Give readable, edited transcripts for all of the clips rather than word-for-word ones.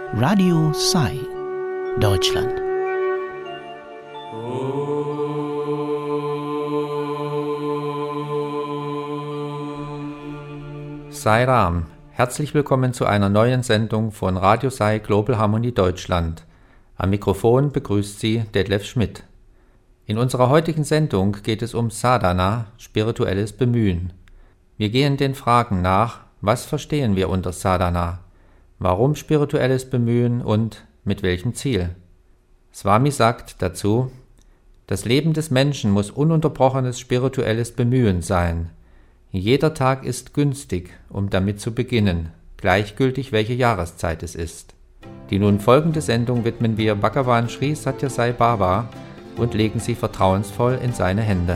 Radio Sai, Deutschland. Sai Ram, herzlich willkommen zu einer neuen Sendung von Radio Sai Global Harmony Deutschland. Am Mikrofon begrüßt Sie Detlef Schmidt. In unserer heutigen Sendung geht es um Sadhana, spirituelles Bemühen. Wir gehen den Fragen nach: Was verstehen wir unter Sadhana? Warum spirituelles Bemühen und mit welchem Ziel? Swami sagt dazu: Das Leben des Menschen muss ununterbrochenes spirituelles Bemühen sein. Jeder Tag ist günstig, um damit zu beginnen, gleichgültig welche Jahreszeit es ist. Die nun folgende Sendung widmen wir Bhagavan Sri Sathya Sai Baba und legen sie vertrauensvoll in seine Hände.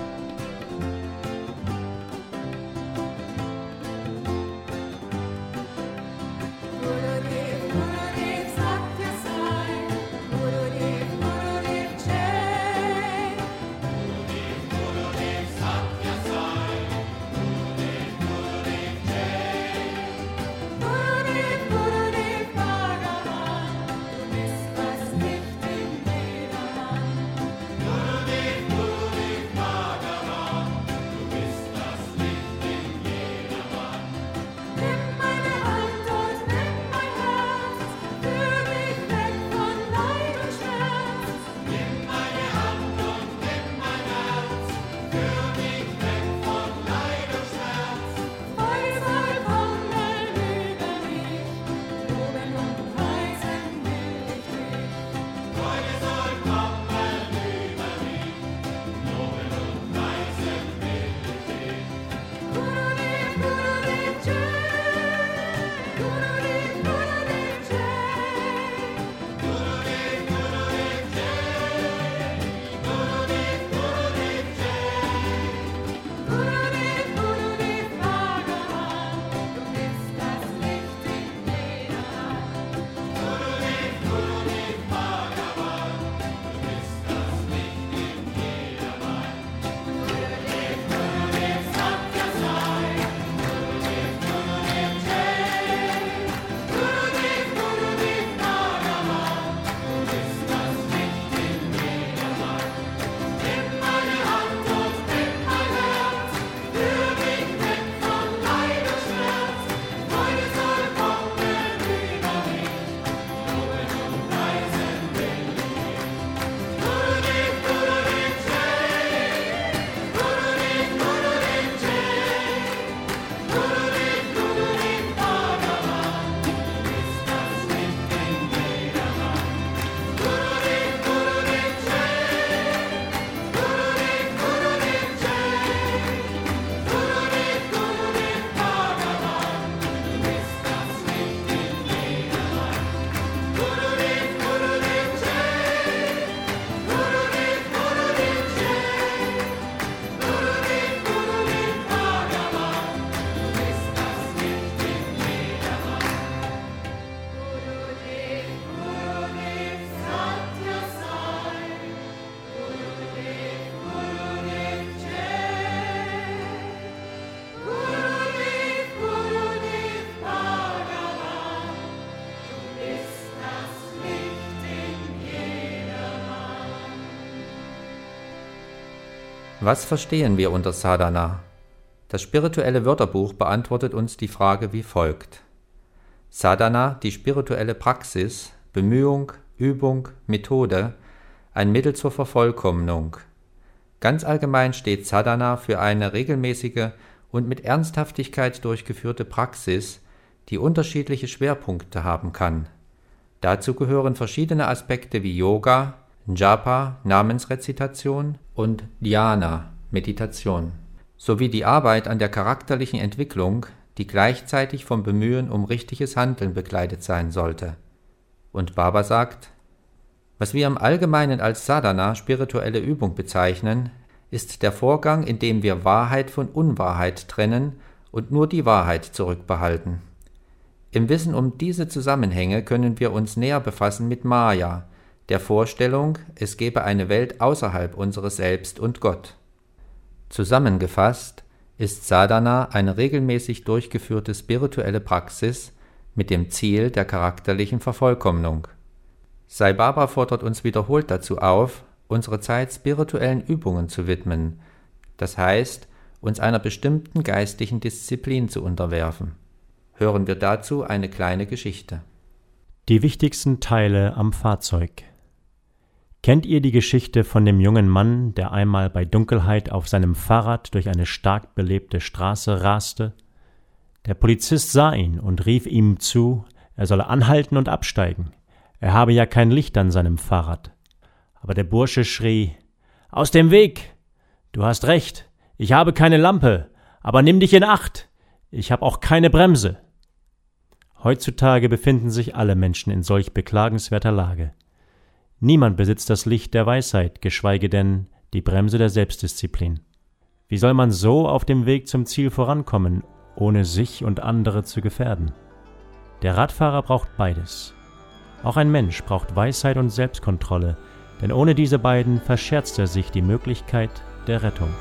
Was verstehen wir unter Sadhana? Das spirituelle Wörterbuch beantwortet uns die Frage wie folgt. Sadhana, die spirituelle Praxis, Bemühung, Übung, Methode, ein Mittel zur Vervollkommnung. Ganz allgemein steht Sadhana für eine regelmäßige und mit Ernsthaftigkeit durchgeführte Praxis, die unterschiedliche Schwerpunkte haben kann. Dazu gehören verschiedene Aspekte wie Yoga, Japa, Namensrezitation und Dhyana, Meditation, sowie die Arbeit an der charakterlichen Entwicklung, die gleichzeitig vom Bemühen um richtiges Handeln begleitet sein sollte. Und Baba sagt: Was wir im Allgemeinen als Sadhana, spirituelle Übung bezeichnen, ist der Vorgang, in dem wir Wahrheit von Unwahrheit trennen und nur die Wahrheit zurückbehalten. Im Wissen um diese Zusammenhänge können wir uns näher befassen mit Maya, der Vorstellung, es gebe eine Welt außerhalb unseres Selbst und Gott. Zusammengefasst ist Sadhana eine regelmäßig durchgeführte spirituelle Praxis, mit dem Ziel der charakterlichen Vervollkommnung. Sai Baba fordert uns wiederholt dazu auf, unsere Zeit spirituellen Übungen zu widmen, das heißt, uns einer bestimmten geistlichen Disziplin zu unterwerfen. Hören wir dazu eine kleine Geschichte. Die wichtigsten Teile am Fahrzeug. Kennt ihr die Geschichte von dem jungen Mann, der einmal bei Dunkelheit auf seinem Fahrrad durch eine stark belebte Straße raste? Der Polizist sah ihn und rief ihm zu, er solle anhalten und absteigen. Er habe ja kein Licht an seinem Fahrrad. Aber der Bursche schrie: »Aus dem Weg! Du hast recht, ich habe keine Lampe, aber nimm dich in Acht! Ich habe auch keine Bremse!« Heutzutage befinden sich alle Menschen in solch beklagenswerter Lage. Niemand besitzt das Licht der Weisheit, geschweige denn die Bremse der Selbstdisziplin. Wie soll man so auf dem Weg zum Ziel vorankommen, ohne sich und andere zu gefährden? Der Radfahrer braucht beides. Auch ein Mensch braucht Weisheit und Selbstkontrolle, denn ohne diese beiden verscherzt er sich die Möglichkeit der Rettung.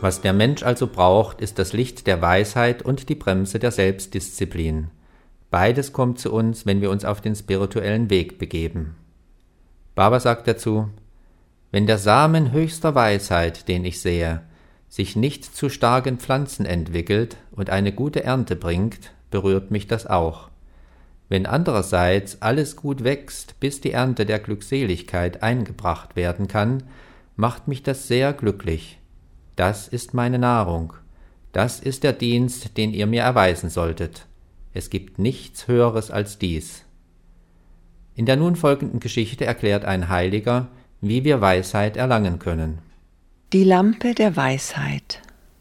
Was der Mensch also braucht, ist das Licht der Weisheit und die Bremse der Selbstdisziplin. Beides kommt zu uns, wenn wir uns auf den spirituellen Weg begeben. Baba sagt dazu: Wenn der Samen höchster Weisheit, den ich sehe, sich nicht zu starken Pflanzen entwickelt und eine gute Ernte bringt, berührt mich das auch. Wenn andererseits alles gut wächst, bis die Ernte der Glückseligkeit eingebracht werden kann, macht mich das sehr glücklich. Das ist meine Nahrung. Das ist der Dienst, den ihr mir erweisen solltet. Es gibt nichts Höheres als dies. In der nun folgenden Geschichte erklärt ein Heiliger, wie wir Weisheit erlangen können. Die Lampe der Weisheit.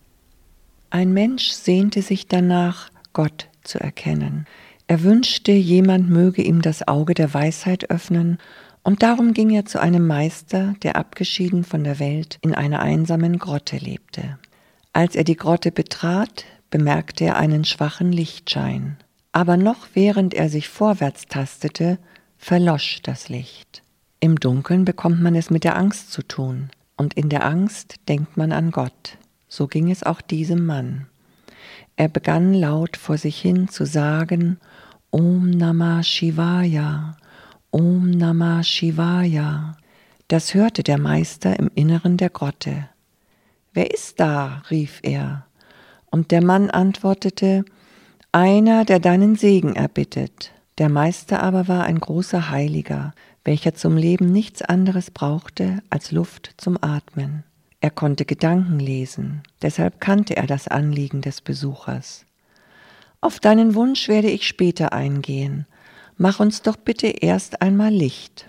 Ein Mensch sehnte sich danach, Gott zu erkennen. Er wünschte, jemand möge ihm das Auge der Weisheit öffnen, und darum ging er zu einem Meister, der abgeschieden von der Welt in einer einsamen Grotte lebte. Als er die Grotte betrat, bemerkte er einen schwachen Lichtschein. Aber noch während er sich vorwärts tastete, verlosch das Licht. Im Dunkeln bekommt man es mit der Angst zu tun, und in der Angst denkt man an Gott. So ging es auch diesem Mann. Er begann laut vor sich hin zu sagen: Om Namah Shivaya, Om Namah Shivaya. Das hörte der Meister im Inneren der Grotte. »Wer ist da?« rief er. Und der Mann antwortete: »Einer, der deinen Segen erbittet.« Der Meister aber war ein großer Heiliger, welcher zum Leben nichts anderes brauchte als Luft zum Atmen. Er konnte Gedanken lesen, deshalb kannte er das Anliegen des Besuchers. »Auf deinen Wunsch werde ich später eingehen. Mach uns doch bitte erst einmal Licht.«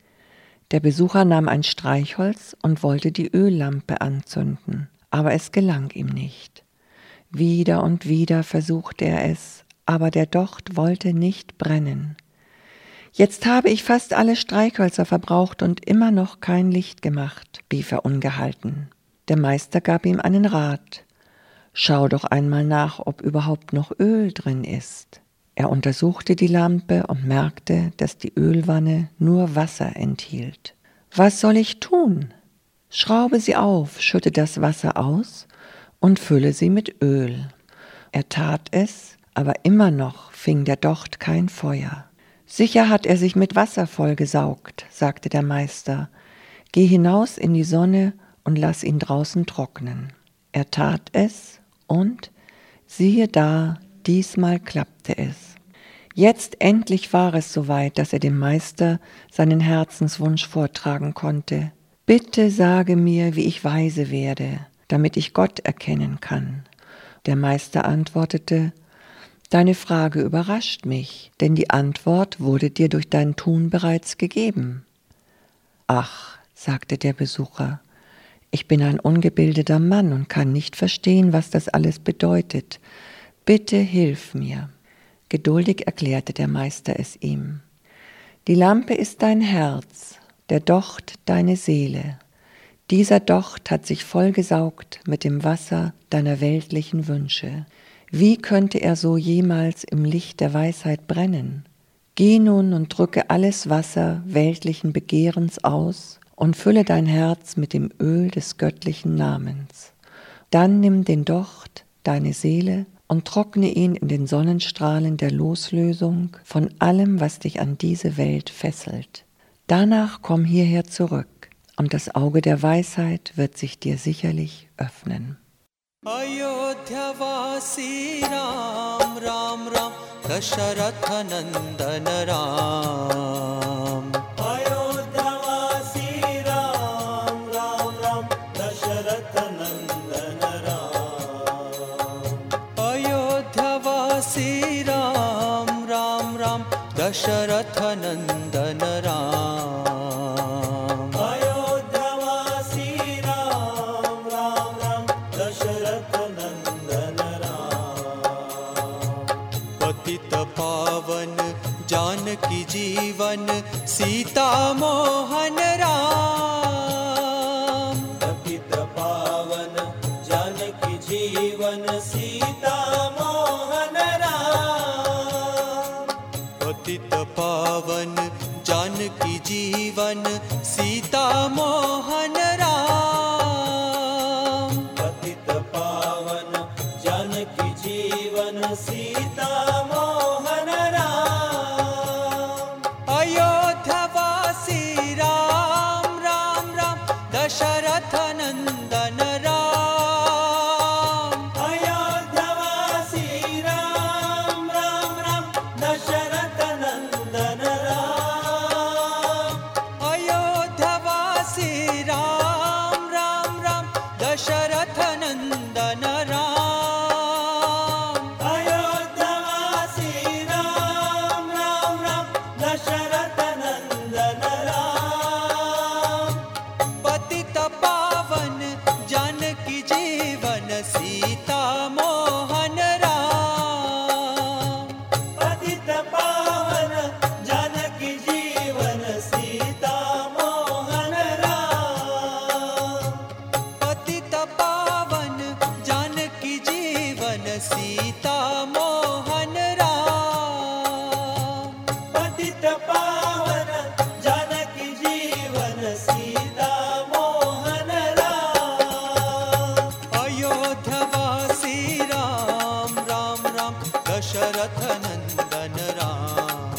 Der Besucher nahm ein Streichholz und wollte die Öllampe anzünden, aber es gelang ihm nicht. Wieder und wieder versuchte er es, aber der Docht wollte nicht brennen. »Jetzt habe ich fast alle Streichhölzer verbraucht und immer noch kein Licht gemacht«, rief er ungehalten. Der Meister gab ihm einen Rat. »Schau doch einmal nach, ob überhaupt noch Öl drin ist.« Er untersuchte die Lampe und merkte, dass die Ölwanne nur Wasser enthielt. »Was soll ich tun?« »Schraube sie auf, schütte das Wasser aus und fülle sie mit Öl.« Er tat es, aber immer noch fing der Docht kein Feuer. »Sicher hat er sich mit Wasser vollgesaugt«, sagte der Meister. »Geh hinaus in die Sonne und lass ihn draußen trocknen.« Er tat es und, siehe da, diesmal klappte es. Jetzt endlich war es soweit, dass er dem Meister seinen Herzenswunsch vortragen konnte. »Bitte sage mir, wie ich weise werde, damit ich Gott erkennen kann.« Der Meister antwortete: »Deine Frage überrascht mich, denn die Antwort wurde dir durch dein Tun bereits gegeben.« »Ach«, sagte der Besucher, »ich bin ein ungebildeter Mann und kann nicht verstehen, was das alles bedeutet. Bitte hilf mir.« Geduldig erklärte der Meister es ihm. »Die Lampe ist dein Herz, der Docht deine Seele. Dieser Docht hat sich vollgesaugt mit dem Wasser deiner weltlichen Wünsche. Wie könnte er so jemals im Licht der Weisheit brennen? Geh nun und drücke alles Wasser weltlichen Begehrens aus und fülle dein Herz mit dem Öl des göttlichen Namens. Dann nimm den Docht, deine Seele, und trockne ihn in den Sonnenstrahlen der Loslösung von allem, was dich an diese Welt fesselt. Danach komm hierher zurück, und das Auge der Weisheit wird sich dir sicherlich öffnen.« Ayodhyavasi Ram Ram Ram Dasharatha Nandan Ram. Ayodhyavasi Ram Ram Ram Dasharatha Nandan Ram. Ayodhyavasi Ram Ram Ram Dasharatha Nandan Ram. Janaki जीवन सीता मोहन राम. पतित पावन जानकी जीवन सीता मोहन राम. पतित पावन जानकी जीवन सीता मोहन राम. पतित जानकी जीवन सीता मोहन राम। अयोध्यावासी राम राम राम दशरथ नंदन राम। अयोध्यावासी राम राम राम दशरथ नंदन राम। अयोध्यावासी राम राम राम दशरथ नंदन राम। अयोध्यावासी राम राम राम दशरथ नंदन राम। पतित पावन जानकी जीवन सीता मोहन राम। पतित पावन जानकी जीवन सीता मोहन राम। पतित पावन जानकी जीवन सीता मोहन राम। पतित पावन जानकी जीवन सीता मोहन राम। अयोध्यावासी राम राम राम दशरथ नंदन राम।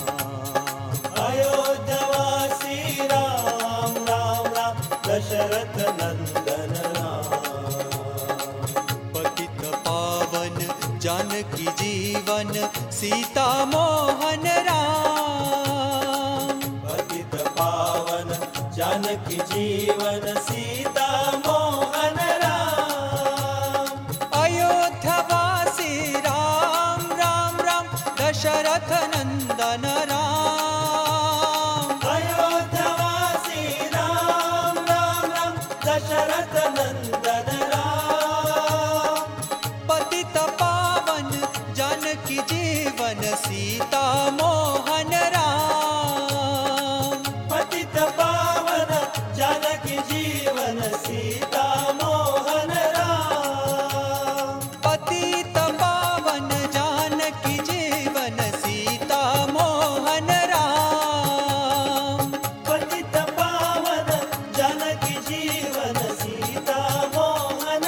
अयोध्यावासी राम राम राम दशरथ नंदन राम। पतित पावन जानकी जीवन सीता मोहन राम। पतित पावन जानकी जीवन सीता मोहन राम। अयोध्यावासी राम राम राम दशरथ नंदन राम। अयोध्यावासी राम राम राम दशरथ नंदन राम। पतित पावन जानकी जीवन सीता मोहन राम। पतित पावन जानकी जीवन सीता मोहन राम। पतित पावन जानकी जीवन सीता मोहन राम। पतित पावन जानकी जीवन सीता मोहन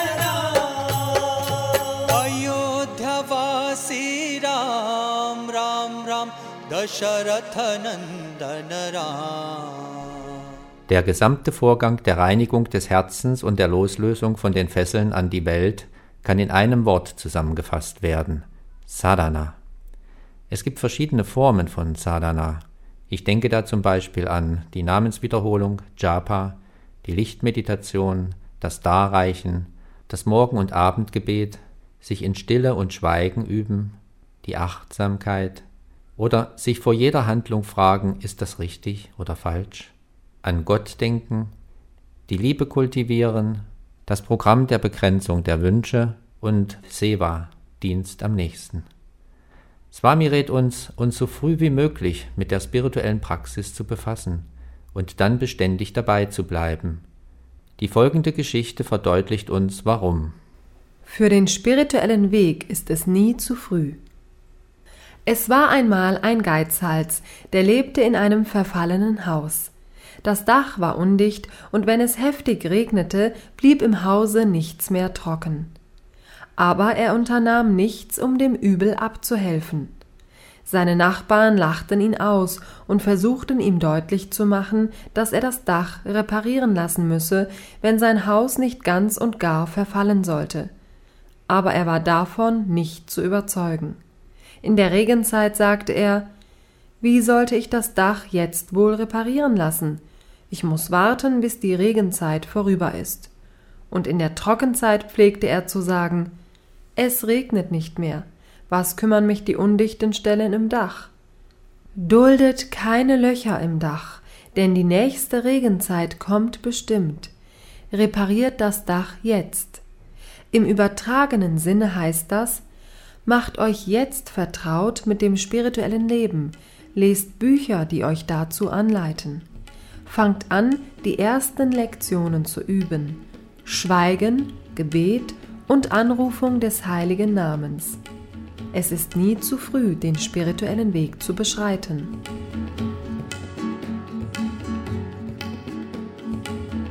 राम। अयोध्यावासी राम राम राम दशरथ नंदन Ram. Der gesamte Vorgang der Reinigung des Herzens und der Loslösung von den Fesseln an die Welt kann in einem Wort zusammengefasst werden: Sadhana. Es gibt verschiedene Formen von Sadhana. Ich denke da zum Beispiel an die Namenswiederholung, Japa, die Lichtmeditation, das Darreichen, das Morgen- und Abendgebet, sich in Stille und Schweigen üben, die Achtsamkeit oder sich vor jeder Handlung fragen, ist das richtig oder falsch? An Gott denken, die Liebe kultivieren, das Programm der Begrenzung der Wünsche und Seva, Dienst am Nächsten. Swami rät uns so früh wie möglich mit der spirituellen Praxis zu befassen und dann beständig dabei zu bleiben. Die folgende Geschichte verdeutlicht uns, warum. Für den spirituellen Weg ist es nie zu früh. Es war einmal ein Geizhals, der lebte in einem verfallenen Haus. Das Dach war undicht, und wenn es heftig regnete, blieb im Hause nichts mehr trocken. Aber er unternahm nichts, um dem Übel abzuhelfen. Seine Nachbarn lachten ihn aus und versuchten ihm deutlich zu machen, dass er das Dach reparieren lassen müsse, wenn sein Haus nicht ganz und gar verfallen sollte. Aber er war davon nicht zu überzeugen. In der Regenzeit sagte er: Wie sollte ich das Dach jetzt wohl reparieren lassen? Ich muss warten, bis die Regenzeit vorüber ist. Und in der Trockenzeit pflegte er zu sagen: Es regnet nicht mehr. Was kümmern mich die undichten Stellen im Dach? Duldet keine Löcher im Dach, denn die nächste Regenzeit kommt bestimmt. Repariert das Dach jetzt. Im übertragenen Sinne heißt das: Macht euch jetzt vertraut mit dem spirituellen Leben, lest Bücher, die euch dazu anleiten. Fangt an, die ersten Lektionen zu üben: Schweigen, Gebet und Anrufung des heiligen Namens. Es ist nie zu früh, den spirituellen Weg zu beschreiten.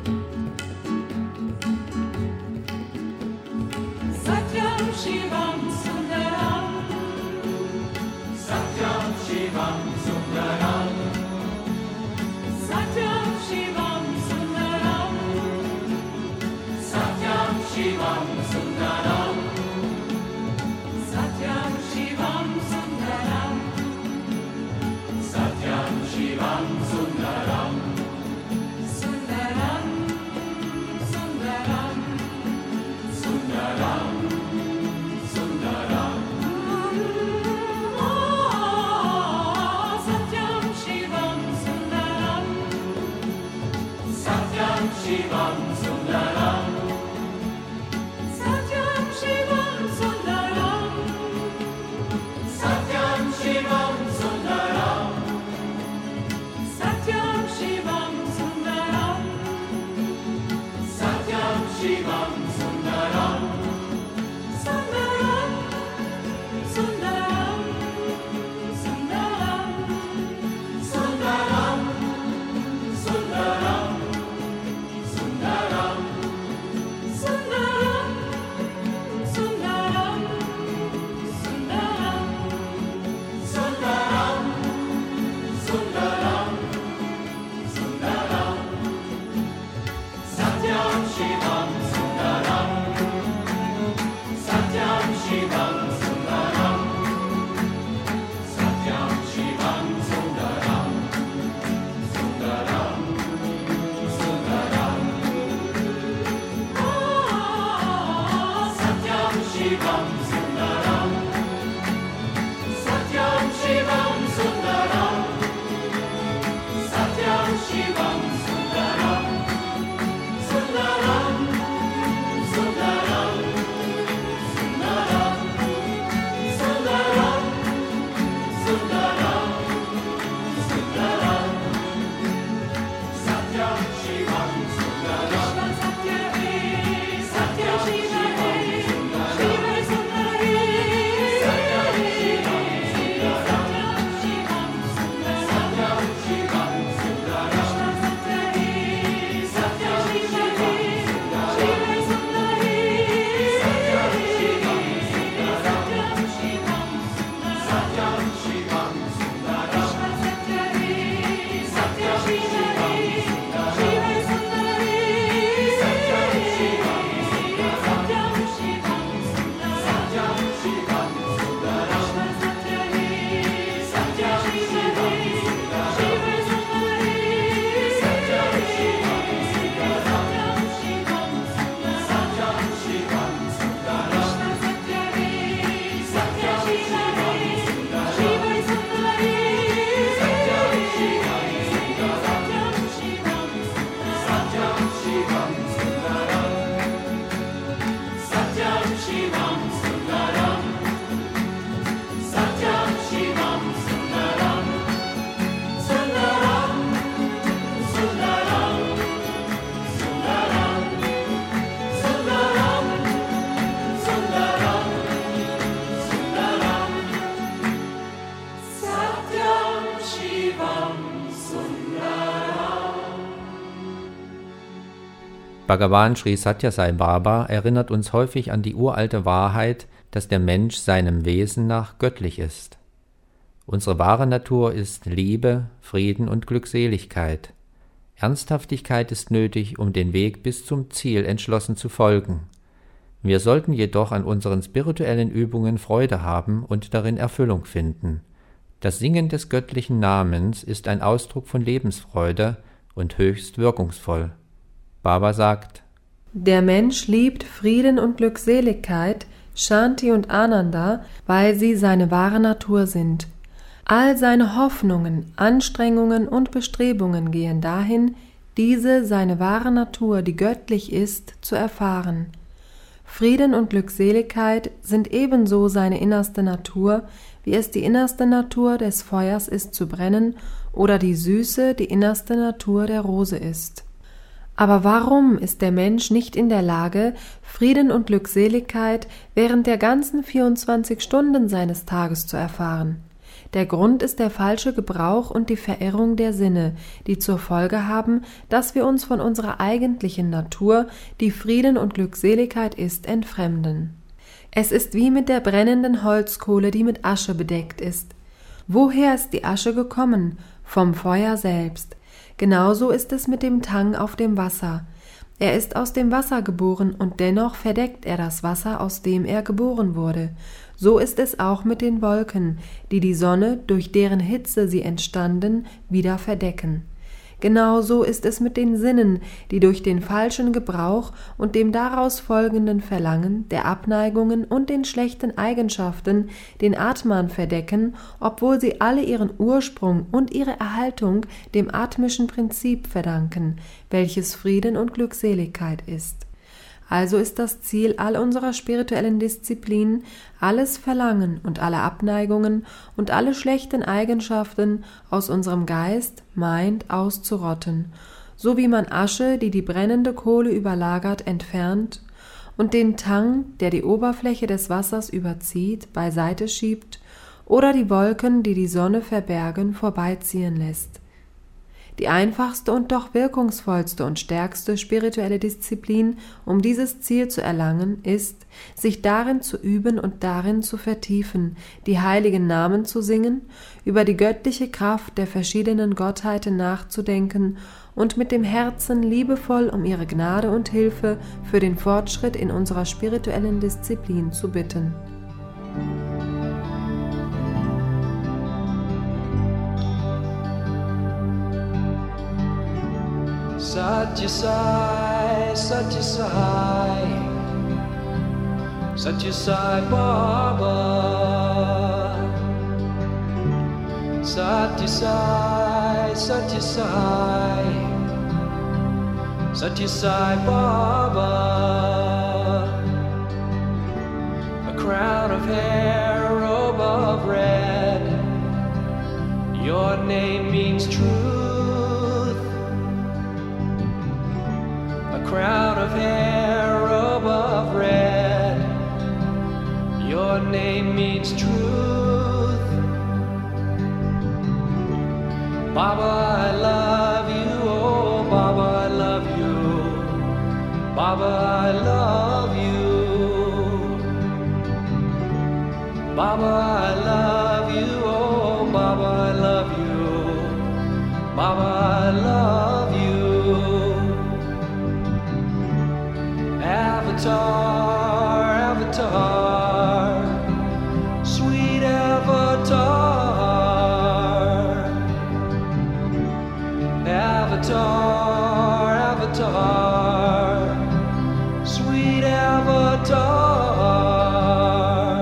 Satyam Shivam Bhagavan Sri Sathya Sai Baba erinnert uns häufig an die uralte Wahrheit, dass der Mensch seinem Wesen nach göttlich ist. Unsere wahre Natur ist Liebe, Frieden und Glückseligkeit. Ernsthaftigkeit ist nötig, um den Weg bis zum Ziel entschlossen zu folgen. Wir sollten jedoch an unseren spirituellen Übungen Freude haben und darin Erfüllung finden. Das Singen des göttlichen Namens ist ein Ausdruck von Lebensfreude und höchst wirkungsvoll. Baba sagt: Der Mensch liebt Frieden und Glückseligkeit, Shanti und Ananda, weil sie seine wahre Natur sind. All seine Hoffnungen, Anstrengungen und Bestrebungen gehen dahin, diese seine wahre Natur, die göttlich ist, zu erfahren. Frieden und Glückseligkeit sind ebenso seine innerste Natur, wie es die innerste Natur des Feuers ist zu brennen oder die Süße die innerste Natur der Rose ist. Aber warum ist der Mensch nicht in der Lage, Frieden und Glückseligkeit während der ganzen 24 Stunden seines Tages zu erfahren? Der Grund ist der falsche Gebrauch und die Verirrung der Sinne, die zur Folge haben, dass wir uns von unserer eigentlichen Natur, die Frieden und Glückseligkeit ist, entfremden. Es ist wie mit der brennenden Holzkohle, die mit Asche bedeckt ist. Woher ist die Asche gekommen? Vom Feuer selbst. Genauso ist es mit dem Tang auf dem Wasser. Er ist aus dem Wasser geboren und dennoch verdeckt er das Wasser, aus dem er geboren wurde. So ist es auch mit den Wolken, die die Sonne, durch deren Hitze sie entstanden, wieder verdecken. Genauso ist es mit den Sinnen, die durch den falschen Gebrauch und dem daraus folgenden Verlangen, der Abneigungen und den schlechten Eigenschaften den Atman verdecken, obwohl sie alle ihren Ursprung und ihre Erhaltung dem atmischen Prinzip verdanken, welches Frieden und Glückseligkeit ist. Also ist das Ziel all unserer spirituellen Disziplinen, alles Verlangen und alle Abneigungen und alle schlechten Eigenschaften aus unserem Geist, Mind auszurotten, so wie man Asche, die die brennende Kohle überlagert, entfernt und den Tang, der die Oberfläche des Wassers überzieht, beiseite schiebt oder die Wolken, die die Sonne verbergen, vorbeiziehen lässt. Die einfachste und doch wirkungsvollste und stärkste spirituelle Disziplin, um dieses Ziel zu erlangen, ist, sich darin zu üben und darin zu vertiefen, die heiligen Namen zu singen, über die göttliche Kraft der verschiedenen Gottheiten nachzudenken und mit dem Herzen liebevoll um ihre Gnade und Hilfe für den Fortschritt in unserer spirituellen Disziplin zu bitten. Satya Sai, Satya Sai, Satya Sai Baba. Satya Sai, Satya Sai, Satya Sai Baba. A crown of hair, robe of red, your name means truth. Crown of hair, robe of red, your name means truth. Baba, I love you, oh Baba, I love you. Baba, I love you. Baba, I love you, oh Baba, I love you. Baba, I love you. Avatar, Avatar, sweet Avatar. Avatar, Avatar, sweet Avatar.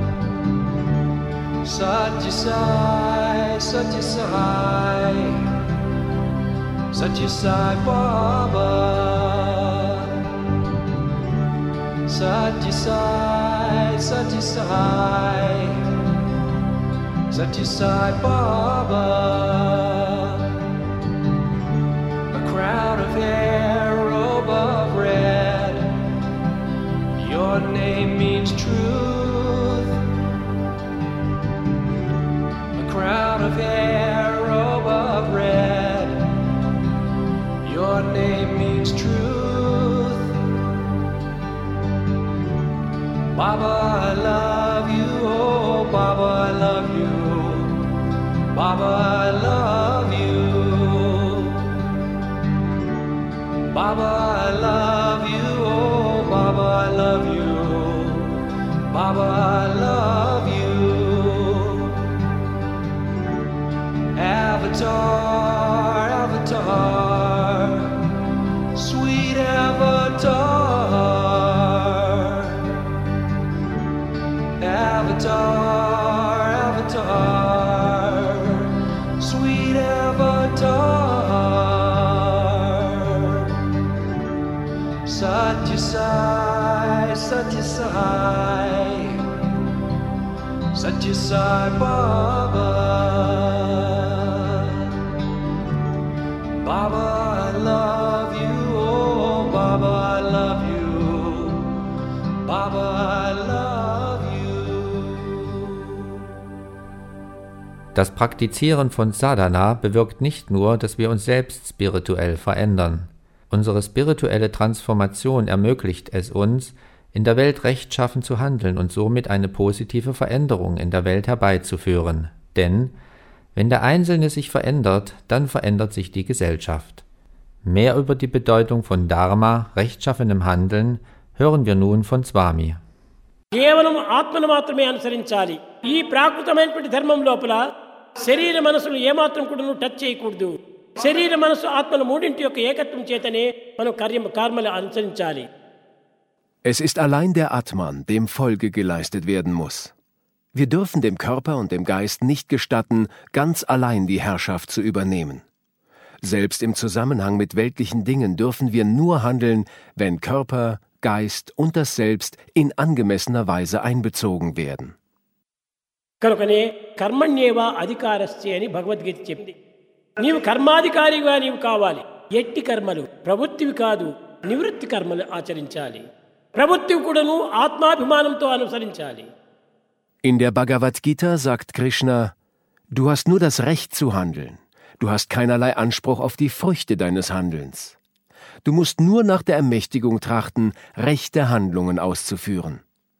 Satya Sai, Satya Sai, Satya Sai Baba. Satya Sai, Satya Sai, Satya Sai Baba. A crown of hair, robe of red, your name means truth. A crown of hair, robe of red, your name means truth. Baba, I love you. Baba, I love you. Oh, Baba, I love you. Baba, I love you. Avatar, Avatar, sweet Avatar. Avatar, Avatar, sweet Avatar. Satya Sai, Satya Sai, Satya Sai Baba. Baba, I love you. Oh, Baba, I love you. Baba, I love you. Das Praktizieren von Sadhana bewirkt nicht nur, dass wir uns selbst spirituell verändern. Unsere spirituelle Transformation ermöglicht es uns, in der Welt rechtschaffen zu handeln und somit eine positive Veränderung in der Welt herbeizuführen. Denn wenn der Einzelne sich verändert, dann verändert sich die Gesellschaft. Mehr über die Bedeutung von Dharma, rechtschaffenem Handeln, hören wir nun von Swami. కేవలం ఆత్మను మాత్రమే అనుసరించాలి. ఈ ప్రాకృతమైనటువంటి ధర్మం లోపల శరీర మనసును ఏమాత్రం కూడా టచ్ చేయకూడదు. శరీర మనసు ఆత్మల మూడింటి యొక్క ఏకత్వం చేతనే మనం కర్మలు అనుసరించాలి. Es ist allein der Atman, dem Folge geleistet werden muss. Wir dürfen dem Körper und dem Geist nicht gestatten, ganz allein die Herrschaft zu übernehmen. Selbst im Zusammenhang mit weltlichen Dingen dürfen wir nur handeln, wenn Körper, Geist und das Selbst in angemessener Weise einbezogen werden. కనుకనే కర్మణ్యేవ అధికారస్య అని భగవద్గీత చెప్పింది. నీవు కర్మాధికారిగా నీవు కావాలి. ఎట్టి కర్మలు ప్రవృత్తివి కాదు, నివృత్తి కర్మలు ఆచరించాలి. ప్రవృత్తివి కూడాను ఆత్మాభిమానంతో అనుసరించాలి. In der Bhagavad Gita sagt Krishna, du hast nur das Recht zu handeln. Du hast keinerlei Anspruch auf die Früchte deines Handelns. Du musst nur nach der Ermächtigung trachten, rechte Handlungen auszuführen.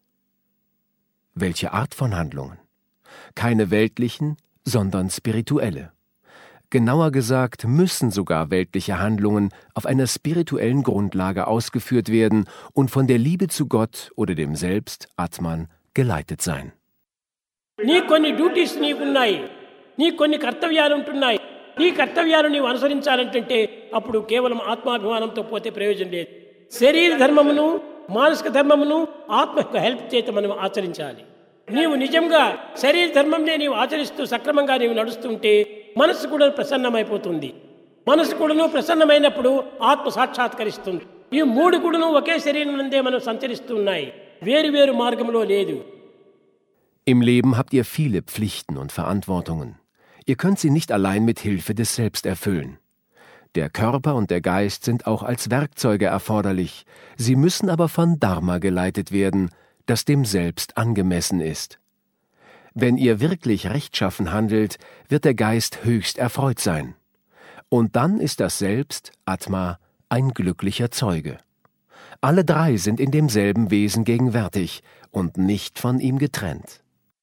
Welche Art von Handlungen? Keine weltlichen, sondern spirituelle. Genauer gesagt müssen sogar weltliche Handlungen auf einer spirituellen Grundlage ausgeführt werden und von der Liebe zu Gott oder dem Selbst, Atman, geleitet sein. నీ కొన్ని డ్యూటీస్ నీకున్నాయి, నీ కొన్ని కర్తవ్యాలు ఉంటున్నాయి. నీ కర్తవ్యాలు నీవు అనుసరించాలంటే అప్పుడు కేవలం ఆత్మాభిమానంతో పోతే ప్రయోజనం లేదు. శరీర ధర్మమును, మానసిక ధర్మమును ఆత్మ యొక్క హెల్ప్ చేత మనం ఆచరించాలి. నీవు నిజంగా శరీర ధర్మంనే నీవు ఆచరిస్తూ సక్రమంగా నీవు నడుస్తుంటే మనసు కూడా ప్రసన్నమైపోతుంది. మనసు కూడాను ప్రసన్నమైనప్పుడు ఆత్మ సాక్షాత్కరిస్తుంది. ఈ మూడు కూడాను ఒకే శరీరం నందే మనం సంచరిస్తూ ఉన్నాయి, వేరు వేరు మార్గంలో లేదు. Im Leben habt ihr viele Pflichten und Verantwortungen. Ihr könnt sie nicht allein mit Hilfe des Selbst erfüllen. Der Körper und der Geist sind auch als Werkzeuge erforderlich. Sie müssen aber von Dharma geleitet werden, das dem Selbst angemessen ist. Wenn ihr wirklich rechtschaffen handelt, wird der Geist höchst erfreut sein. Und dann ist das Selbst, Atma, ein glücklicher Zeuge. Alle drei sind in demselben Wesen gegenwärtig und nicht von ihm getrennt.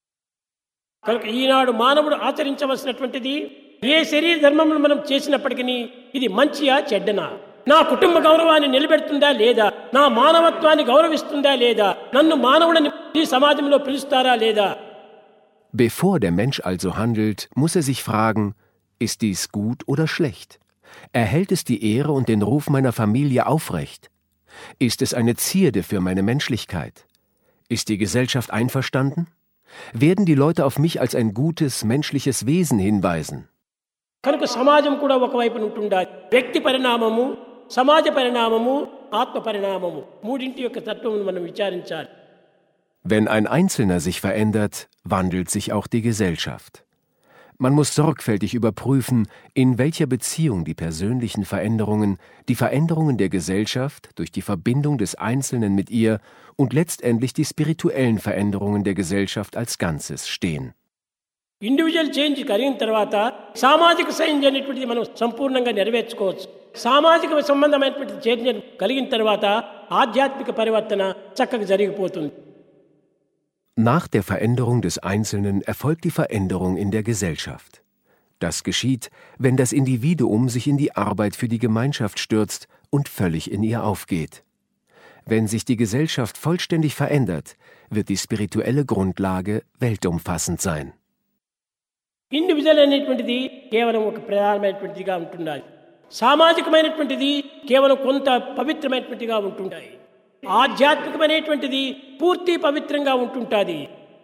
కనుక ఈనాడు మానవుడు ఆచరించవలసినటువంటిది ఏ శరీర ధర్మమును మనం చేసినప్పటికీ ఇది మంచియా చెడ్డనా, నా కుటుంబ గౌరవాన్ని నిలబెడుతుందా లేదా, నా మానవత్వాన్ని గౌరవిస్తుందా లేదా, నన్ను మానవుడిని ఈ సమాజంలో పిలుస్తారా లేదా. Bevor der Mensch also handelt, muss er sich fragen, ist dies gut oder schlecht? Erhält es die Ehre und den Ruf meiner Familie aufrecht? Ist es eine Zierde für meine Menschlichkeit? Ist die Gesellschaft einverstanden? Werden die Leute auf mich als ein gutes, menschliches Wesen hinweisen? కనుక సమాజం కూడా ఒకవైపు ఉంటుండాలి. వ్యక్తి పరిణామము, సమాజ పరిణామము, ఆత్మ పరిణామము, మూడింటి యొక్క తత్వమును మనం విచారించాలి. Wenn ein Einzelner sich verändert, wandelt sich auch die Gesellschaft. Man muss sorgfältig überprüfen, in welcher Beziehung die persönlichen Veränderungen, die Veränderungen der Gesellschaft durch die Verbindung des Einzelnen mit ihr und letztendlich die spirituellen Veränderungen der Gesellschaft als Ganzes stehen. Individual change కలిగిన తర్వాత సామాజిక చేంజ్ అనేటువంటిది మనం సంపూర్ణంగా నెరవేర్చుకోవచ్చు. సామాజిక సంబంధమైనటువంటి చేంజ్ కలిగిన తర్వాత ఆధ్యాత్మిక పరివర్తన చక్కగా జరిగిపోతుంది. Nach der Veränderung des Einzelnen erfolgt die Veränderung in der Gesellschaft. Das geschieht, wenn das Individuum sich in die Arbeit für die Gemeinschaft stürzt und völlig in ihr aufgeht. Wenn sich die Gesellschaft vollständig verändert, wird die spirituelle Grundlage weltumfassend sein. Individual అనేటువంటిది కేవలం ఒక ప్రధానమైనటువంటిదిగా ఉంటున్నాయి. సామాజికమైనటువంటిది కేవలం కొంత పవిత్రమైనటువంటిదిగా ఉంటుంటాయి. ఆధ్యాత్మికమైనటువంటిది పూర్తి పవిత్రంగా ఉంటుంటాది.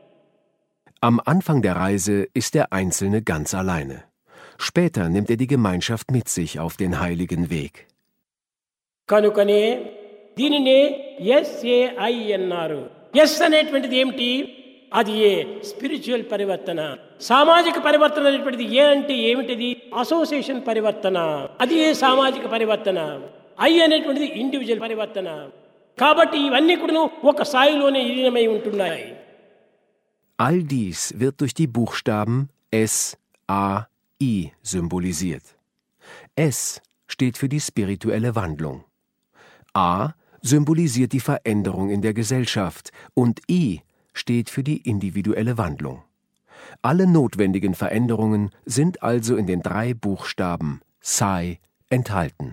Am Anfang der Reise ist der Einzelne ganz alleine. Später nimmt er die Gemeinschaft mit sich auf den heiligen Weg. కనుకనే దీనినే SAI అన్నారు. ఎస్ అనేటువంటిది ఏమిటి? అది ఏ స్పిరిచువల్ పరివర్తన. సామాజిక పరివర్తన అనేటువంటిది ఏ అంటే ఏమిటిది? అసోసియేషన్ పరివర్తన. అది ఏ సామాజిక పరివర్తన. ఐ అనేటువంటిది ఇండివిజువల్ పరివర్తన. కాబట్టి ఇవన్నీ కూడా ఒక స్థాయిలోనే విలీనమై ఉంటున్నాయి. All dies wird durch die Buchstaben S, A, I symbolisiert. S steht für die spirituelle Wandlung. A symbolisiert die Veränderung in der Gesellschaft und I steht für die individuelle Wandlung. Alle notwendigen Veränderungen sind also in den 3 Buchstaben Sai enthalten.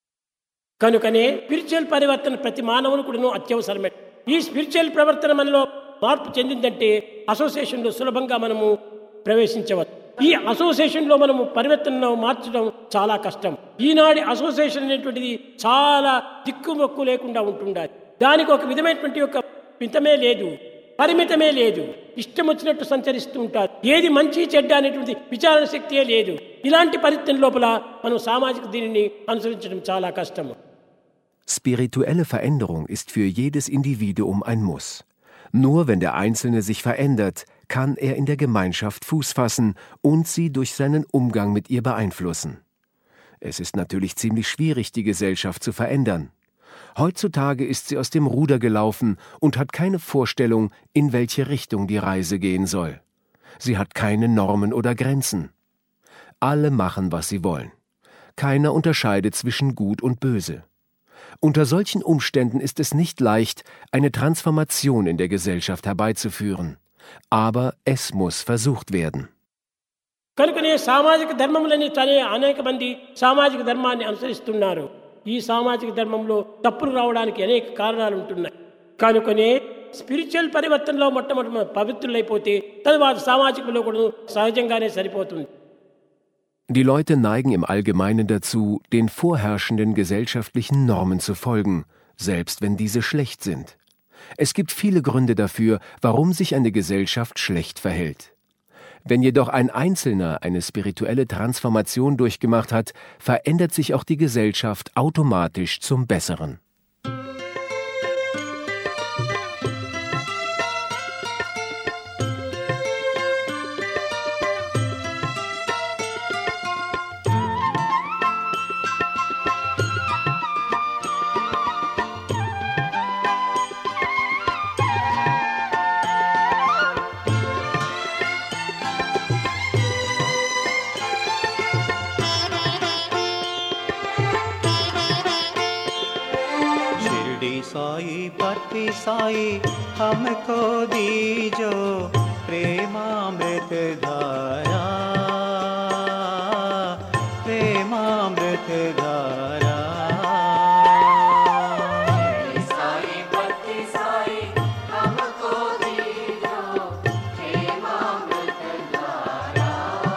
కనుకనే spiritual పరివర్తన ప్రతి మానవునికును అత్యవసరమే. ఈ స్పిరిచువల్ పరివర్తన మనలో మార్పు చెందిందంటే అసోసియేషన్లో సులభంగా మనము ప్రవేశించవచ్చు. ఈ అసోసియేషన్లో మనము పరివర్తనను మార్చడం చాలా కష్టం. ఈనాటి అసోసియేషన్ అనేటువంటిది చాలా దిక్కుమొక్కు లేకుండా ఉంటుండాలి. దానికి ఒక విధమైనటువంటి యొక్క మితమే లేదు, పరిమితమే లేదు. ఇష్టం వచ్చినట్టు సంచరిస్తూ ఉంటారు. ఏది మంచి చెడ్డ అనేటువంటి విచారణ శక్తియే లేదు. ఇలాంటి పరిస్థితుల లోపల మనం సామాజిక దీనిని అనుసరించడం చాలా కష్టం. Spirituelle Veränderung ist für jedes Individuum ein Muss. Nur wenn der Einzelne sich verändert, kann er in der Gemeinschaft Fuß fassen und sie durch seinen Umgang mit ihr beeinflussen. Es ist natürlich ziemlich schwierig, die Gesellschaft zu verändern. Heutzutage ist sie aus dem Ruder gelaufen und hat keine Vorstellung, in welche Richtung die Reise gehen soll. Sie hat keine Normen oder Grenzen. Alle machen, was sie wollen. Keiner unterscheidet zwischen Gut und Böse. Unter solchen Umständen ist es nicht leicht, eine Transformation in der Gesellschaft herbeizuführen. Aber es muss versucht werden. కనుకనే సామాజిక ధర్మములని అనేక మంది సామాజిక ధర్మాన్ని అనుసరిస్తున్నారు. ఈ సామాజిక ధర్మంలో తప్పులు రావడానికి అనేక కారణాలు ఉంటున్నాయి. కనుకనే స్పిరిచువల్ పరివర్తనలో మొట్టమొదటి పవిత్రులైపోతే తరువాత సామాజికంలో కూడా సహజంగానే సరిపోతుంది. Die Leute neigen im Allgemeinen dazu, den vorherrschenden gesellschaftlichen Normen zu folgen, selbst wenn diese schlecht sind. Es gibt viele Gründe dafür, warum sich eine Gesellschaft schlecht verhält. Wenn jedoch ein Einzelner eine spirituelle Transformation durchgemacht hat, verändert sich auch die Gesellschaft automatisch zum Besseren. Sai हमको दीजो प्रेमामृत धारा, प्रेमामृत धारा। साई भक्ति साई हमको दीजो प्रेमामृत धारा,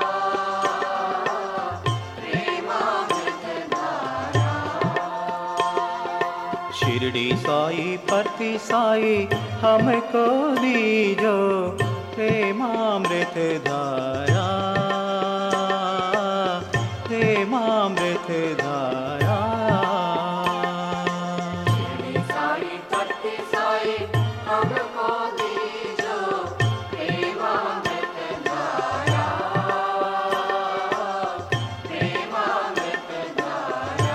प्रेमामृत धारा। शिरडी साई पति साई हमको दीजो प्रेमामृत धारा, प्रेमामृत धारा। शिरडी साई पति साई हमको दीजो प्रेमामृत धारा, प्रेमामृत धारा।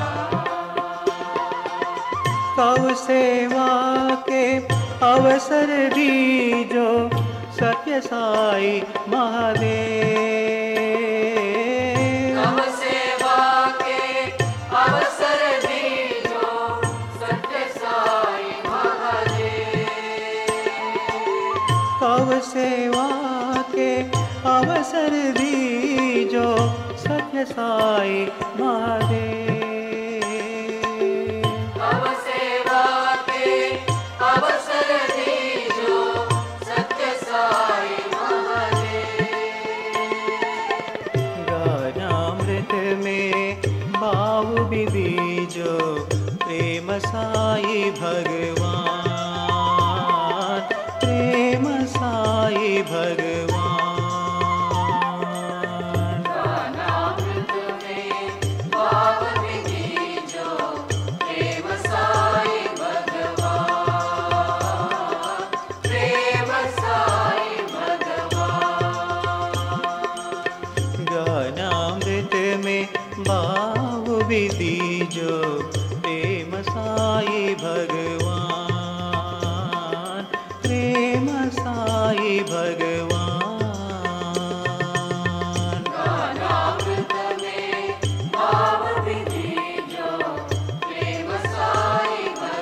कौ सेवा के अवसर दीजो सत्य साई महादेव। कौ सेवा के अवसर दीजो सत्य साई महादेव। कौ सेवा के अवसर दीजो सत्य साई महादेव। अब सेवा के अवसर दीजो सत्य साई महादेव। ज्ञानामृत में भाव भी दीजो प्रेम साई भगवान, प्रेम साई भगवान। ज्ञानामृत में भाव भी दीजो प्रेम साई भगवान, प्रेम साई भगवान। ज्ञानामृत में भाव भी दीजो प्रेम साई भगवान, प्रेम साई भगवान। ज्ञानामृत में भाव भी दीजो प्रेम साई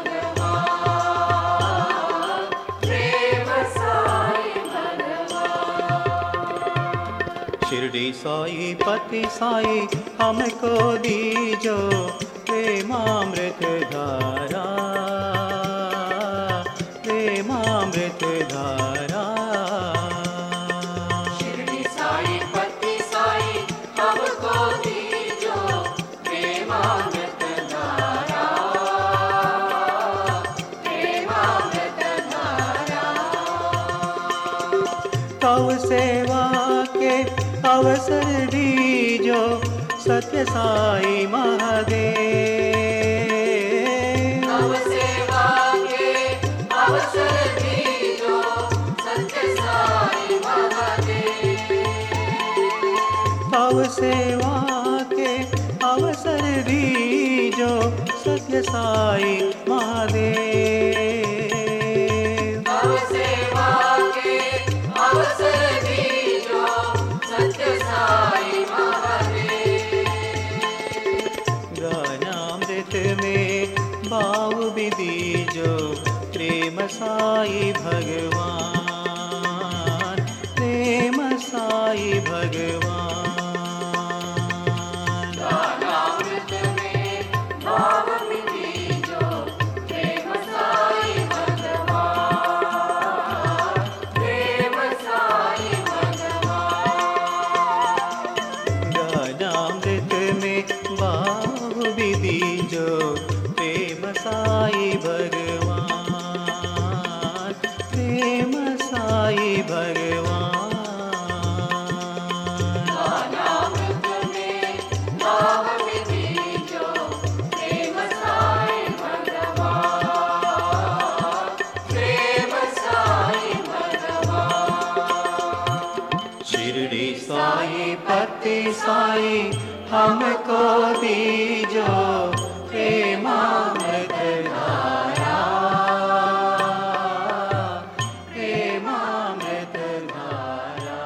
भगवान, प्रेम साई भगवान। शिरडी साई पति साई हमको दीजो प्रेमामृत धारा, प्रेमामृत धारा। शिरडी साई पति साई हमको दीजो प्रेमामृत धारा, प्रेमामृत धारा। कौ सेवा के अवसर दीजो सत्य साई महादेव। नव सेवा के अवसर दीजो सत्य साई महादेव। कौ सेवा के अवसर दीजो सत्य साई महादेव। नव सेवा के अवसर दीजो सत्य साई महादेव। ज्ञानामृत में भाव भी दीजो प्रेम साई भगवान, प्रेम साई भगवान। ज्ञानामृत में भाव भी दीजो प्रेम साई भगवान, प्रेम साई भगवान। ज्ञानामृत में भाव भी दीजो प्रेम साई भगवान, प्रेम साई भगवान। ज्ञानामृत में भाव भी दीजो प्रेम साई भगवान, प्रेम साई भगवान। शिरडी साई पति साई हमको दीजो प्रेमामृत धारा, प्रेमामृत धारा।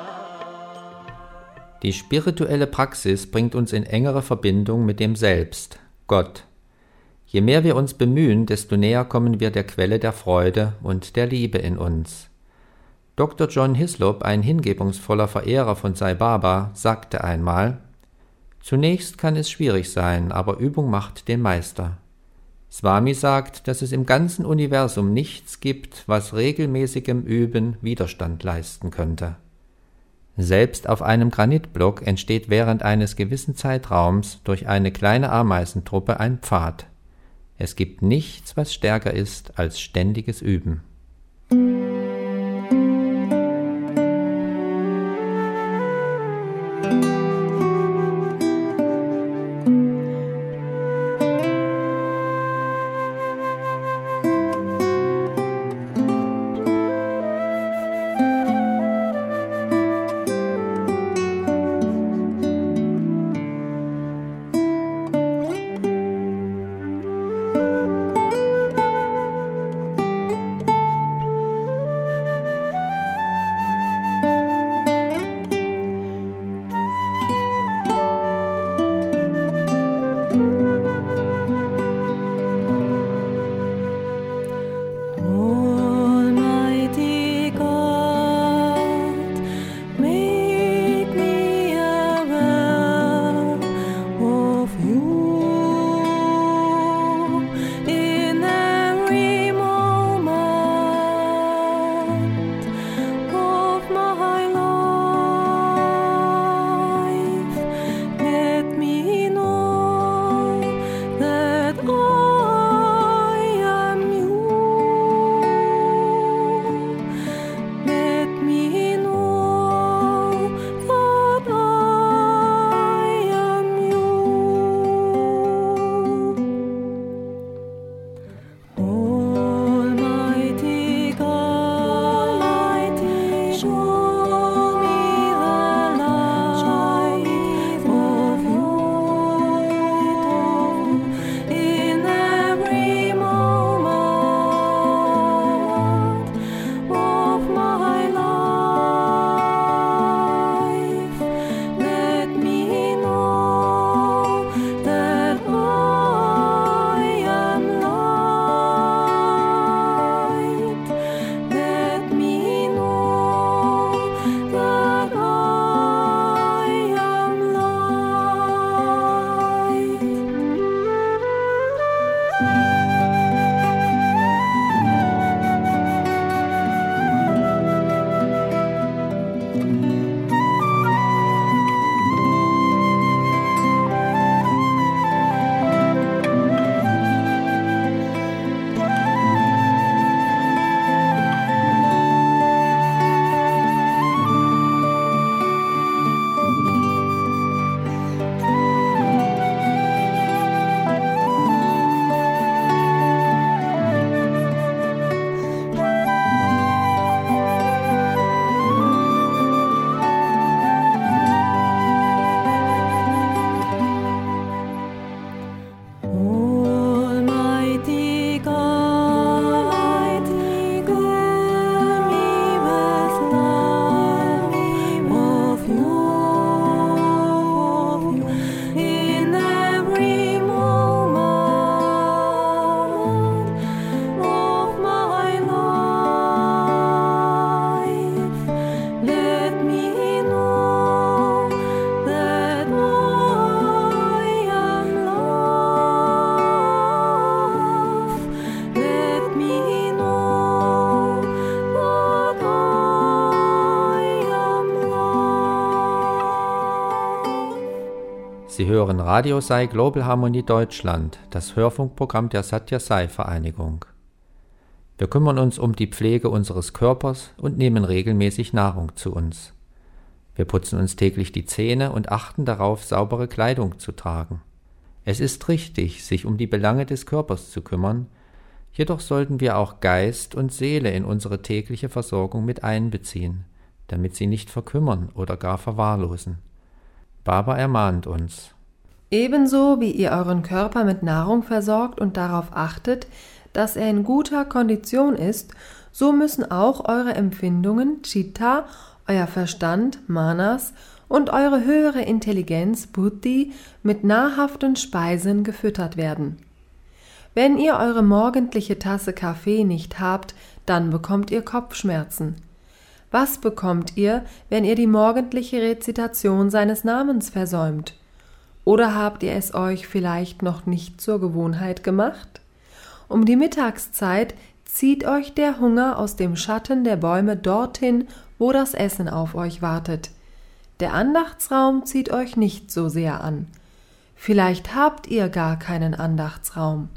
Die spirituelle Praxis bringt uns in engere Verbindung mit dem Selbst, Gott. Je mehr wir uns bemühen, desto näher kommen wir der Quelle der Freude und der Liebe in uns. Dr. John Hislop, ein hingebungsvoller Verehrer von Sai Baba, sagte einmal: Zunächst kann es schwierig sein, aber Übung macht den Meister. Swami sagt, dass es im ganzen Universum nichts gibt, was regelmäßigem Üben Widerstand leisten könnte. Selbst auf einem Granitblock entsteht während eines gewissen Zeitraums durch eine kleine Ameisentruppe ein Pfad. Es gibt nichts, was stärker ist als ständiges Üben. Sie hören Radio Sai Global Harmonie Deutschland, das Hörfunkprogramm der Satya Sai Vereinigung. Wir kümmern uns um die Pflege unseres Körpers und nehmen regelmäßig Nahrung zu uns. Wir putzen uns täglich die Zähne und achten darauf, saubere Kleidung zu tragen. Es ist richtig, sich um die Belange des Körpers zu kümmern, jedoch sollten wir auch Geist und Seele in unsere tägliche Versorgung mit einbeziehen, damit sie nicht verkümmern oder gar verwahrlosen. Baba ermahnt uns: Ebenso wie ihr euren Körper mit Nahrung versorgt und darauf achtet, dass er in guter Kondition ist, so müssen auch eure Empfindungen, Chitta, euer Verstand, Manas, und eure höhere Intelligenz, Buddhi, mit nahrhaften Speisen gefüttert werden. Wenn ihr eure morgendliche Tasse Kaffee nicht habt, dann bekommt ihr Kopfschmerzen. Was bekommt ihr, wenn ihr die morgendliche Rezitation seines Namens versäumt? Oder habt ihr es euch vielleicht noch nicht zur Gewohnheit gemacht? Um die Mittagszeit zieht euch der Hunger aus dem Schatten der Bäume dorthin, wo das Essen auf euch wartet. Der Andachtsraum zieht euch nicht so sehr an. Vielleicht habt ihr gar keinen Andachtsraum.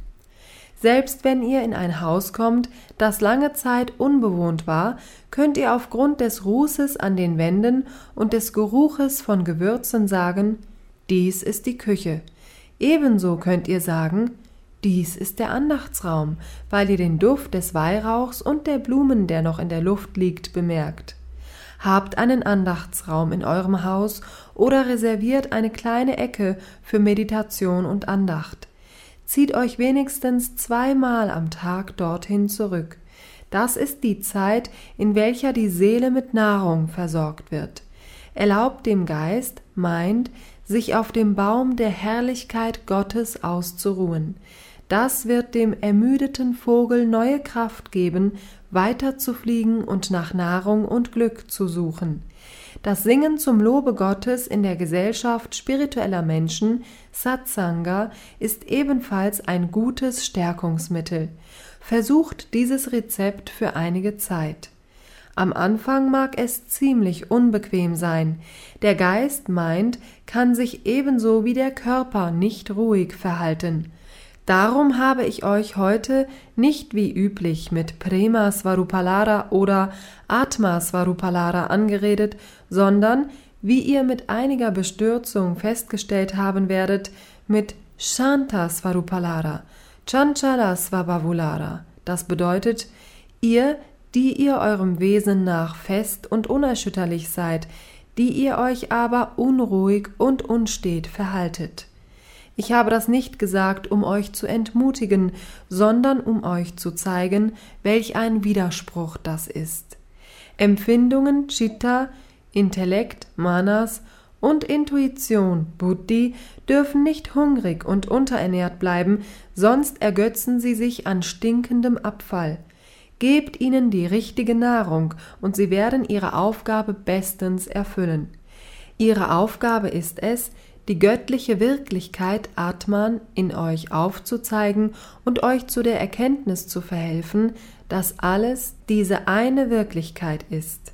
Selbst wenn ihr in ein Haus kommt, das lange Zeit unbewohnt war, könnt ihr aufgrund des Rußes an den Wänden und des Geruches von Gewürzen sagen: Dies ist die Küche. Ebenso könnt ihr sagen: Dies ist der Andachtsraum, weil ihr den Duft des Weihrauchs und der Blumen, der noch in der Luft liegt, bemerkt. Habt einen Andachtsraum in eurem Haus oder reserviert eine kleine Ecke für Meditation und Andacht. Zieht euch wenigstens 2-mal am Tag dorthin zurück. Das ist die Zeit, in welcher die Seele mit Nahrung versorgt wird. Erlaubt dem Geist, Mind, sich auf dem Baum der Herrlichkeit Gottes auszuruhen. Das wird dem ermüdeten Vogel neue Kraft geben, weiterzufliegen und nach Nahrung und Glück zu suchen. Das Singen zum Lobe Gottes in der Gesellschaft spiritueller Menschen, Satsanga, ist ebenfalls ein gutes Stärkungsmittel. Versucht dieses Rezept für einige Zeit. Am Anfang mag es ziemlich unbequem sein. Der Geist meint, kann sich ebenso wie der Körper nicht ruhig verhalten. Darum habe ich euch heute nicht wie üblich mit Prema Svarupalara oder Atma Svarupalara angeredet, sondern, wie ihr mit einiger Bestürzung festgestellt haben werdet, mit Shanta Svarupalara, Chanchala Svabhavulara. Das bedeutet, ihr, die ihr eurem Wesen nach fest und unerschütterlich seid, die ihr euch aber unruhig und unstet verhaltet. Ich habe das nicht gesagt, um euch zu entmutigen, sondern um euch zu zeigen, welch ein Widerspruch das ist. Empfindungen, Chitta, Intellekt, Manas und Intuition, Buddhi, dürfen nicht hungrig und unterernährt bleiben, sonst ergötzen sie sich an stinkendem Abfall. Gebt ihnen die richtige Nahrung, und sie werden ihre Aufgabe bestens erfüllen. Ihre Aufgabe ist es, die göttliche Wirklichkeit Atman in euch aufzuzeigen und euch zu der Erkenntnis zu verhelfen, dass alles diese eine Wirklichkeit ist.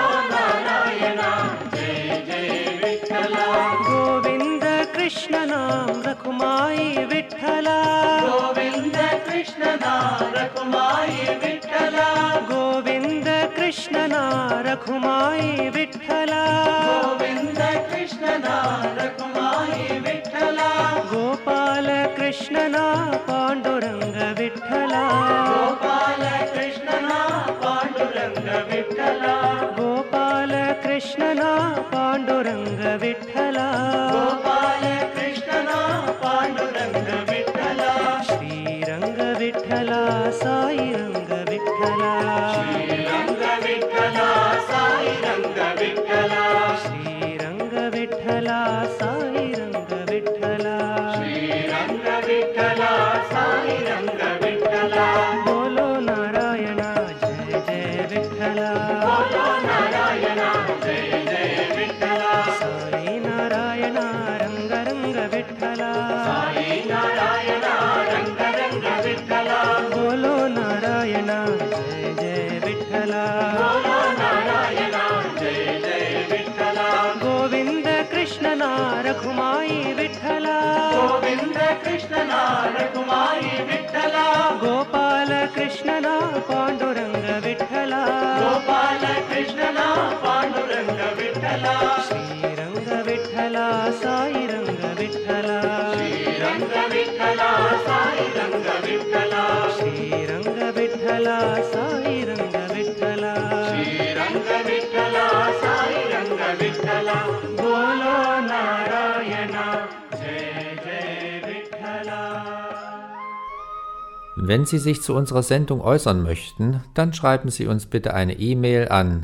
Krishna नाम रखुमाई विठ्ठला गोविंद कृष्ण नाम रखुमाई विठ्ठला गोविंद कृष्ण नाम रखुमाई विठ्ठला गोविंद कृष्ण नाम रखुमाई विठ्ठला गोपाल कृष्ण नाम पांडुरंग विठ्ठला गोपाल कृष्ण नाम पांडुरंग विठ्ठला गोपाल कृष्ण नाम पांडुरंग विठ्ठला गोपाल कृष्ण नाम पांडुरंग विठ्ठला श्रीरंग विठ्ठला साई रंग विठ्ठला श्रीरंग विठ्ठला साई रंग विठ्ठला श्रीरंग विठ्ठला साई रंग विठ्ठला श्रीरंग विठ्ठला साई रंग विठ्ठला बोलो नारायण जय जय विठ्ठला बोलो नारायण जय जय विठ्ठला साई नारायण रंग रंग विठ्ठला साई नारायण रंग रंग विठ्ठला बोलो नारायण जय जय विठ्ठला बोलो नारायण जय जय विठ्ठला गोविंद कृष्ण नाम रखुमाई विठ्ठला गोविंद कृष्ण नाम रखुमाई विठ्ठला गोपाल कृष्ण नाम पांडुरंग विठ्ठला गोपाल कृष्ण नाम पांडुरंग विठ्ठला श्रीरंग विठ्ठला साई रंग विठ्ठला श्रीरंग विठ्ठला साई रंग विठ्ठला श्रीरंग विठ्ठला साई रंग विठ्ठला श्रीरंग विठ्ठला साई रंग विठ्ठला बोलो नारायण जय जय Vitthala. Wenn Sie sich zu unserer Sendung äußern möchten, dann schreiben Sie uns bitte eine E-Mail an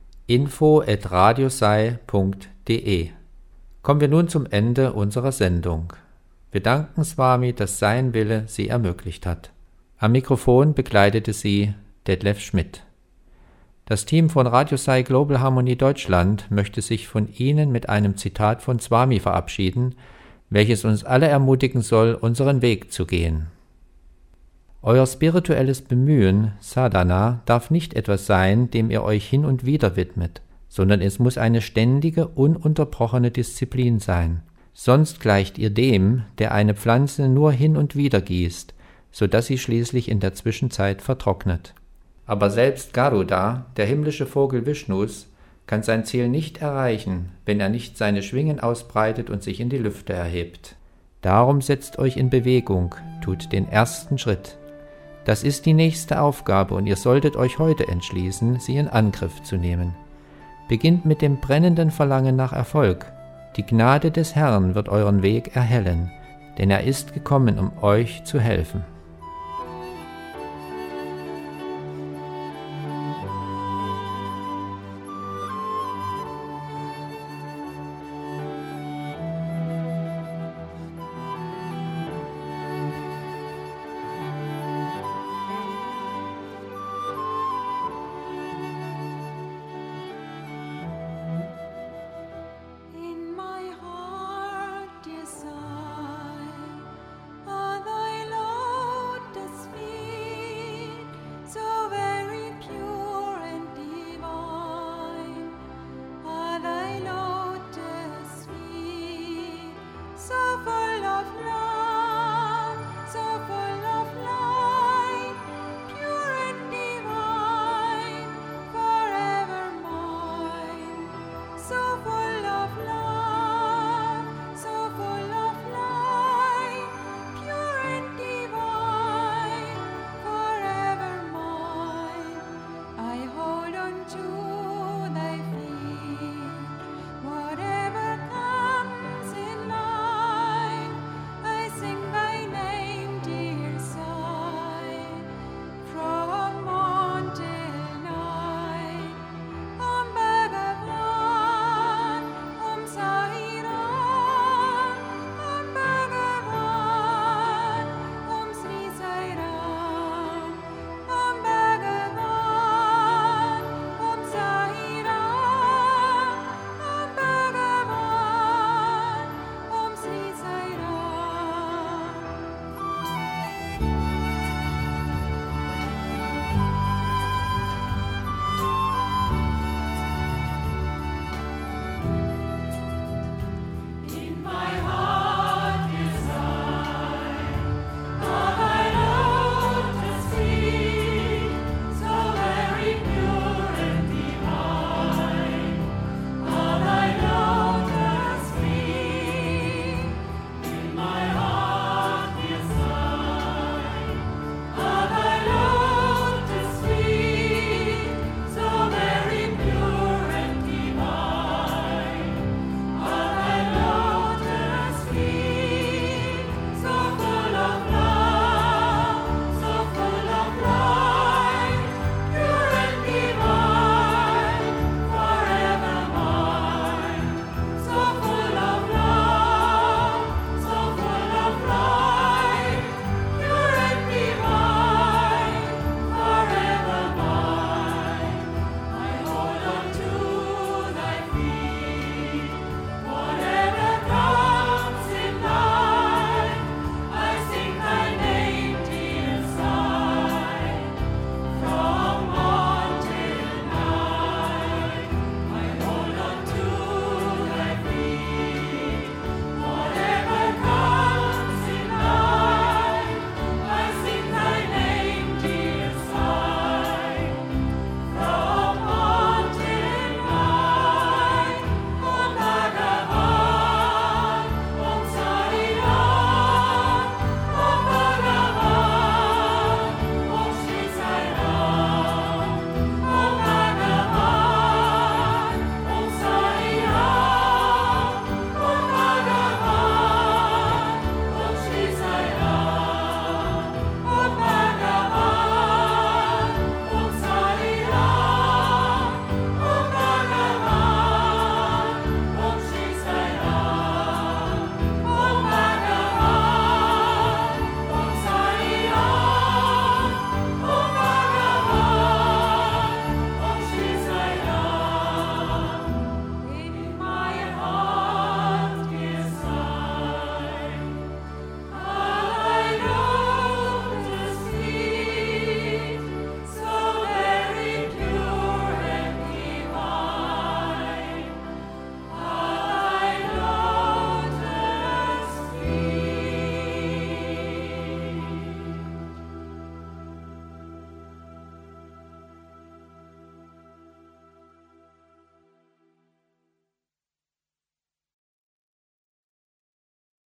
info@radiosai.de. Kommen wir nun zum Ende unserer Sendung. Wir danken Swami, dass sein Wille sie ermöglicht hat. Am Mikrofon begleitete sie Detlef Schmidt. Das Team von Radio Sai Global Harmonie Deutschland möchte sich von Ihnen mit einem Zitat von Swami verabschieden, welches uns alle ermutigen soll, unseren Weg zu gehen. Euer spirituelles Bemühen, Sadhana, darf nicht etwas sein, dem ihr euch hin und wieder widmet, sondern es muss eine ständige, ununterbrochene Disziplin sein. Sonst gleicht ihr dem, der eine Pflanze nur hin und wieder gießt, so dass sie schließlich in der Zwischenzeit vertrocknet. Aber selbst Garuda, der himmlische Vogel Vishnus, kann sein Ziel nicht erreichen, wenn er nicht seine Schwingen ausbreitet und sich in die Lüfte erhebt. Darum setzt euch in Bewegung, tut den ersten Schritt. Das ist die nächste Aufgabe und ihr solltet euch heute entschließen, sie in Angriff zu nehmen. Beginnt mit dem brennenden Verlangen nach Erfolg. Die Gnade des Herrn wird euren Weg erhellen, denn er ist gekommen, um euch zu helfen.